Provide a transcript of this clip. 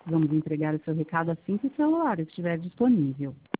Vamos entregar o seu recado assim que o celular estiver disponível.